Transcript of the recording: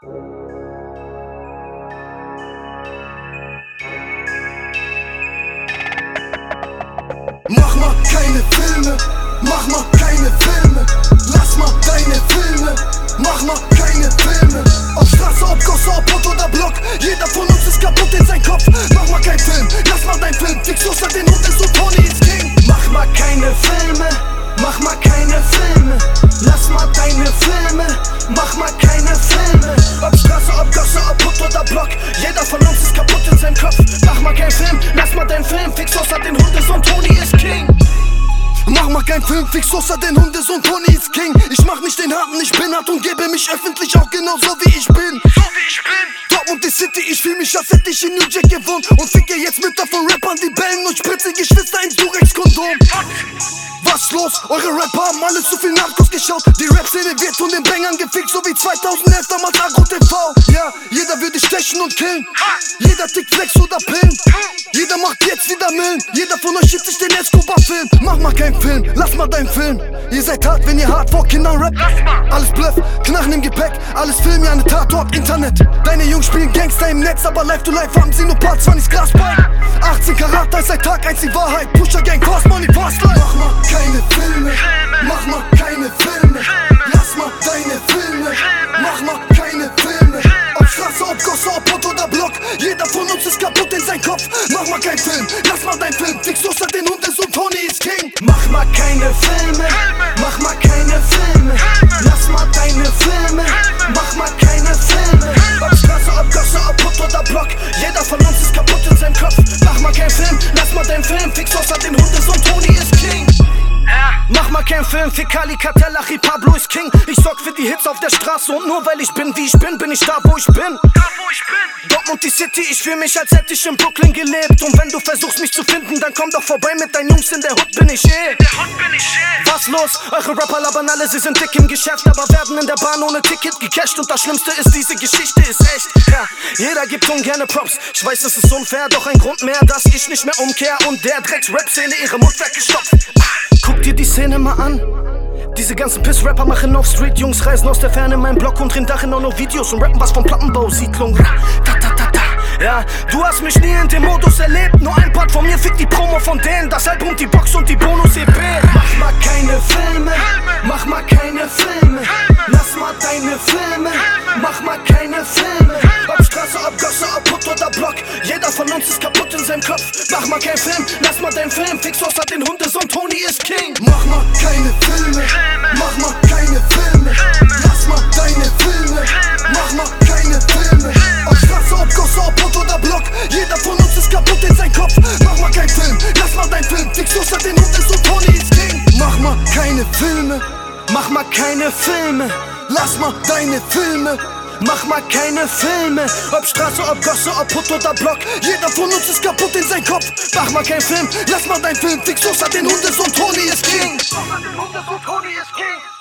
Mach mal keine Filme, mach mal keine Filme. Lass mal deine Filme, mach mal keine Filme. Ob Straße, ob Gosse, ob Pott oder Block, jeder von uns ist kaputt in sein Kopf. Mach mal keinen Film, lass mal deinen Film. Fix los, den Hund ist und Tony ist King. Mach mal keine Filme, mach mal keine Filme. Lass mal deine Filme, mach mal keine Filme. Ob Straße, ob Gosse, ob Pott oder Block, jeder von uns ist kaputt in seinem Kopf. Mach mal keinen Film, lass mal deinen Film. Fix los, den Hund ist und Tony ist King. Mach mal keinen Film, fix Sosa, den Hundesohn, Tony ist King. Ich mach nicht den Harten, ich bin hart und gebe mich öffentlich auch genauso wie ich bin. Dortmund die City, ich fühl mich, als hätte ich in New Jack gewohnt. Und ficke jetzt Mütter von Rappern, die bellen und spritze Geschwister ins Durex-Kondom. Was los? Eure Rapper haben alle zu viel Narcos geschaut. Die Rap-Szene wird von den Bängern gefickt, so wie 2011 damals Agro TV. Ja, jeder würde stechen und killen. Jeder tickt Flex oder Pillen. Jeder macht jetzt wieder Millen. Jeder von euch schiebt sich den Escobar-Film. Mach mal keinen Film, lass mal deinen Film. Ihr seid hart, wenn ihr hart vor Kindern rappt. Alles Bluff, Knarren im Gepäck. Alles Film, ja eine Tatort, Internet. Deine Jungs spielen Gangster im Netz, aber live to live haben sie nur Part 20 Grasbein. 18 Karat, ist seit Tag 1 die Wahrheit. Pusher Gang, Fast Money, Fast Life. Mach mal keine Filme, mach mal keine Filme. Lass mal deine Filme, mach mal keine Filme. Ob Straße, ob Gosse, ob Pott oder Block, jeder von uns ist kaputt in sein Kopf. Mach mal keinen Film, lass mal deinen Film. Fix los, den Hund ist und Tony ist King. Mach mal keine Filme, mach mal keine Filme. Lass mal deine Filme, mach mal keine Filme. Ob Straße, ob Gosse, ob Pott oder Block, jeder von uns ist kaputt in seinem Kopf. Mach mal keinen Film, lass mal deinen Film. Fix los, den Hund ist und Tony ist King. Mach mal keinen Film, Fekali, Kartell, Achi, Pablo ist King. Ich sorg für die Hits auf der Straße und nur weil ich bin, wie ich bin ich da, wo ich bin. Dortmund die City, ich fühl mich, als hätte ich in Brooklyn gelebt. Und wenn du versuchst mich zu finden, dann komm doch vorbei mit deinen Jungs, in der Hood bin ich Was los? Eure Rapper labern alle, sie sind dick im Geschäft, aber werden in der Bahn ohne Ticket gecasht. Und das Schlimmste ist, diese Geschichte ist echt. Ja, jeder gibt ungerne Props. Ich weiß, es ist unfair, doch ein Grund mehr, dass ich nicht mehr umkehr und der Drecks-Rap-Szene ihre Mundwerke stopft. Guck dir die Szene mal an. Diese ganzen Piss-Rapper machen auf Street, Jungs reisen aus der Ferne in meinen Block und drehen darin auch noch Videos und rappen was von Plattenbausiedlung. Ja, du hast mich nie in dem Modus erlebt. Nur ein Part von mir fickt die Promo von denen. Das Album, die Box und die Bonus-EP. Mach mal keine Filme, mach mal keine Filme. Lass mal deine Filme, mach mal keine Filme. Ob Straße, ob Gosse, ob Pott oder Block, jeder von uns ist kaputt in seinem Kopf. Mach mal keinen Film, lass mal deinen Film. Fix los, den Hundesohn, Tony ist King. Mach mal keine Filme, mach mal keine Filme. Lass mal deine Filme, mach mal keine Filme. Ob Straße, ob Gosse, ob Pott oder Block, jeder von uns ist kaputt in seinem Kopf. Mach mal keinen Film, lass mal deinen Film. Fix los, den Hundesohn, Tony ist King. Mach mal keine Filme, mach mal keine Filme. Lass mal deine Filme, mach mal keine Filme. Ob Straße, ob Gosse, ob Pott oder Block, jeder von uns ist kaputt in seinem Kopf. Mach mal keinen Film, lass mal deinen Film. Fix los, den Hundesohn, Tony ist King. Tony ist King.